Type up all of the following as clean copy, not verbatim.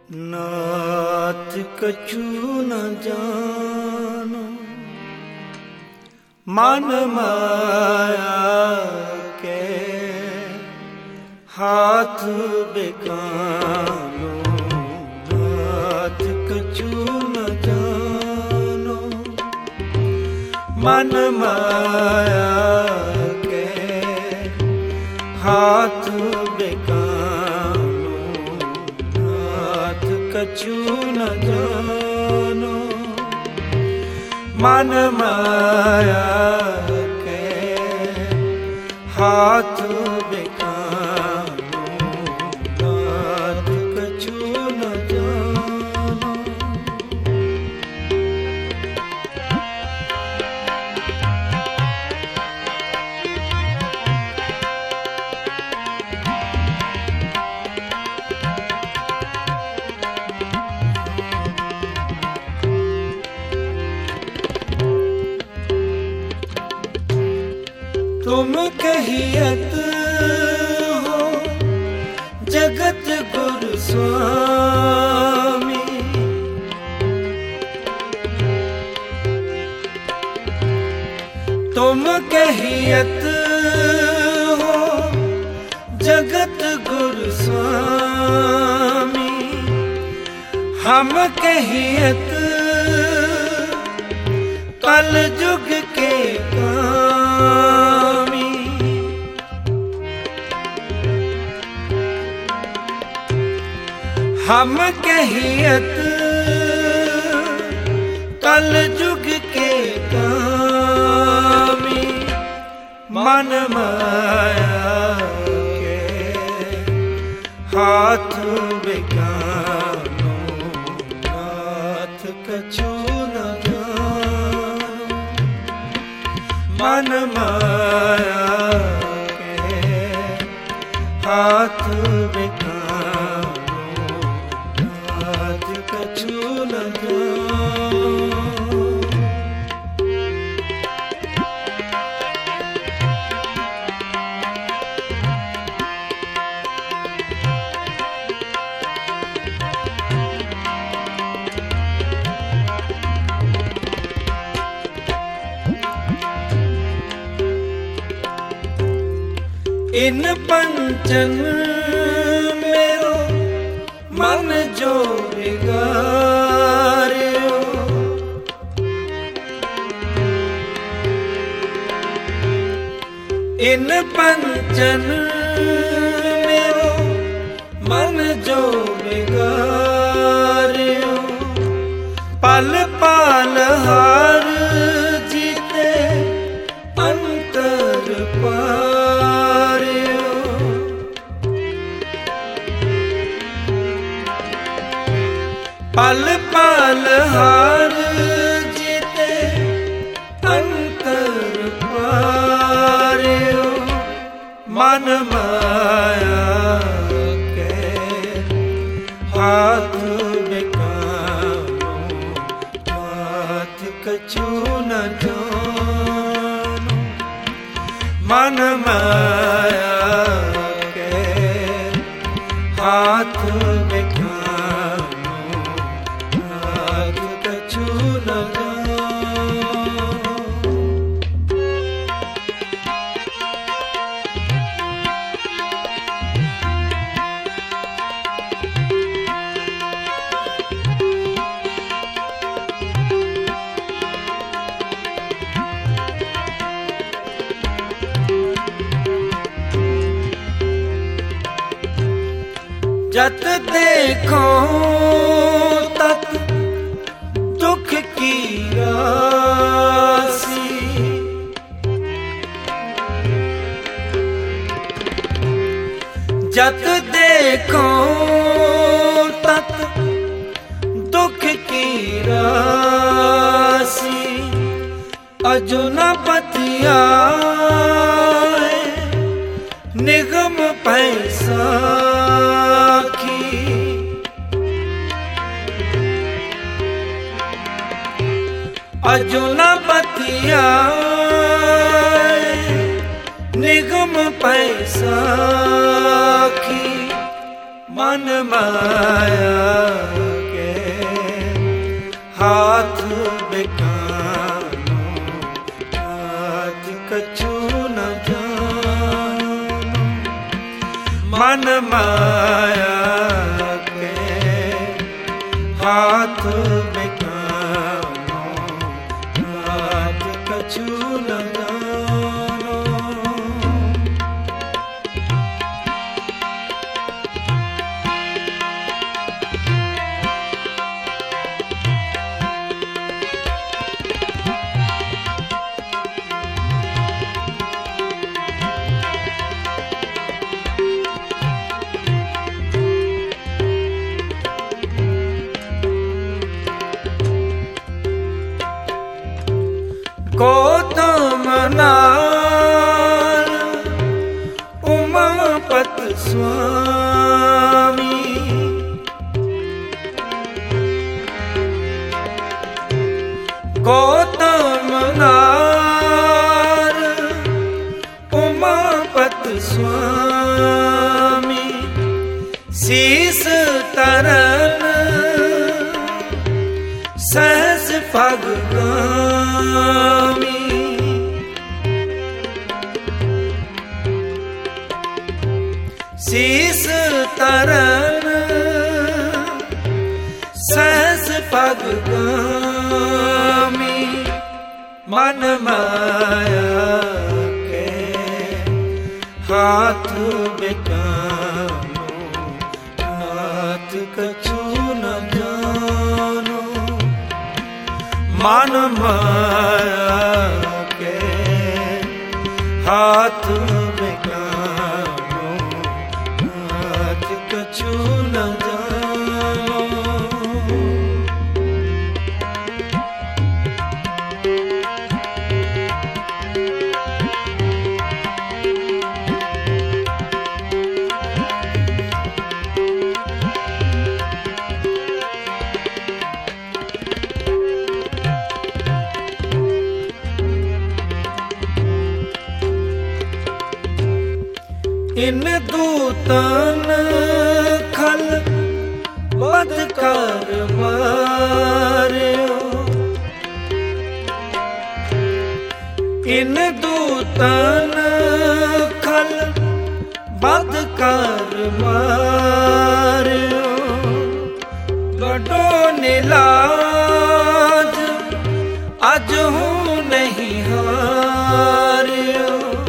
नाथ कछु न जानो मन माया के हाथ बेगानो। नाथ कछु न जानो मन माया के हाथ बेगानो। नाथ कछु न जानो मन माया के हाथ बेगानो। नाथ कछु न जानो। तुम कहियत हो जगत गुरु स्वामी। तुम कहियत हो जगत गुरु स्वामी। हम कहियत कल जुग के कामी। हम कहियत कल जुग के कामी। मन माया के हाथ बेगानो। नाथ कछु न जानो मन माया के हाथ बेगानो। नाथ कछु न जानो। इन पंचन मेरो मन जो बिगाड़ियो। इन पंचन मेरो मन जो बिगाड़ियो। पल पल हार जीते अंतर पारियो। पल पल हार जीते अंतर पारियो। मन माया के हाथ बेगानो। नाथ कछु न जानो मन माया के हाथ बेगानो। नाथ कछु न जानो। जत देखो तत दुख की राशि। जत देखो तत दुख की राशि। अजो न बतियाए निगम पैसा की। अजो न बतियाए निगम पैसा की। मन माया के हाथ बेकानो हाथ कछु न जानो। मन माया के हाथ बेकानो हाथ कछु न जानो। गौतम नाल उमापत स्वामी गौतम नाल उमापत स्वामी शीस तरन सहस भगगामी। शीस तरन सहस भगगामी। मन माया के हाथ बेकानो हाथ कछु न जानो। मन माया के हाथ बेकानो हाथ कछु न जानो। इन दूतन खल बद कर मार्यो। इन दूतन खल बद कर मार्यो। बड़ो निलाज अज हूँ नहीं हार्यो।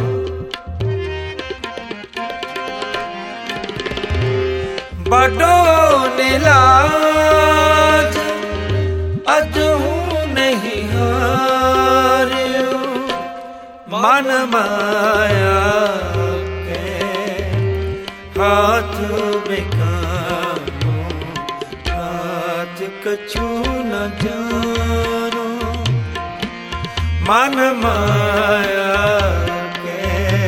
बड़ो निलाज अज हूँ नहीं हार्यो। मन माया के हाथ बेकानो हाथ कछु न जानो। मन माया के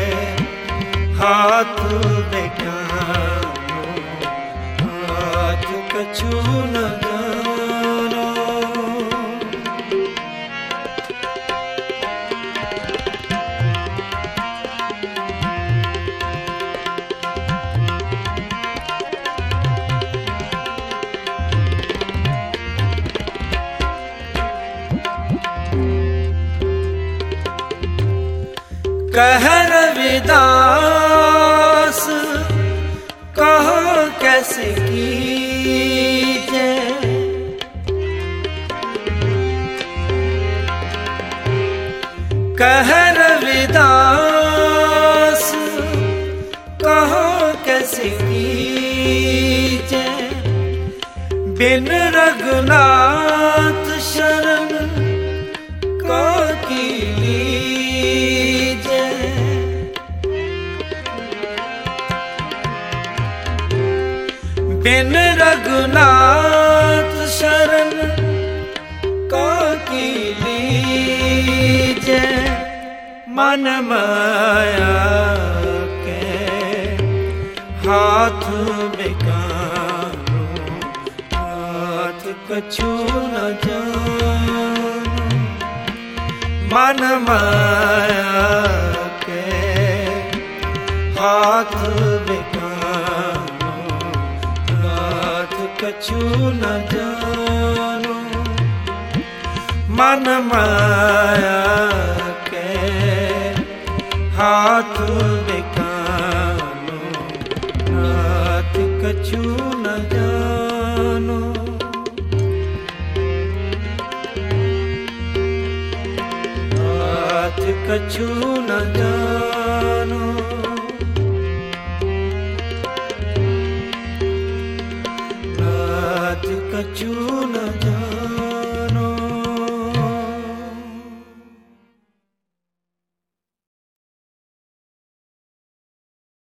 हाथ बेकानो हाथ कछु न जानो। कह रविदास कहाँ कैसे कीजे। कह रविदास कहाँ कैसे कीजे। बिन रघुनाथ शरण का की लीजे। बिन रघुनाथ शरण का की लीजे। मन माया के हाथ बेकानो हाथ कछु न जानो। मन माया के हाथ बेकानो कछु न जानो। मन माया के हाथ बेकानो, नाथ कछु न जानो। नाथ कछु न जानो। नाथ कछु न